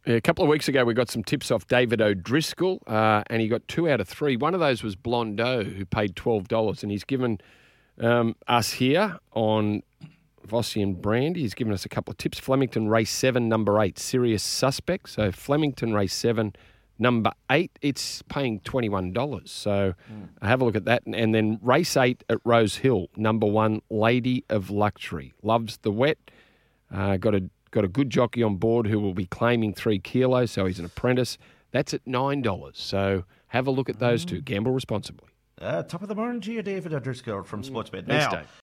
A couple of weeks ago, we got some tips off David O'Driscoll, and he got 2 out of 3. One of those was Blondeau, who paid $12, and he's given us here on Vossi and Brandy. He's given us a couple of tips. Flemington Race 7, number 8, Serious Suspect. So Flemington Race 7, number 8, it's paying $21. So have a look at that. And then Race 8 at Rose Hill, number 1, Lady of Luxury. Loves the wet. Got a good jockey on board who will be claiming 3 kilos, so he's an apprentice. That's at $9. So have a look at those two. Gamble responsibly. Top of the morning to you, David O'Driscoll from Sportsbet. Thanks, Now, Dave.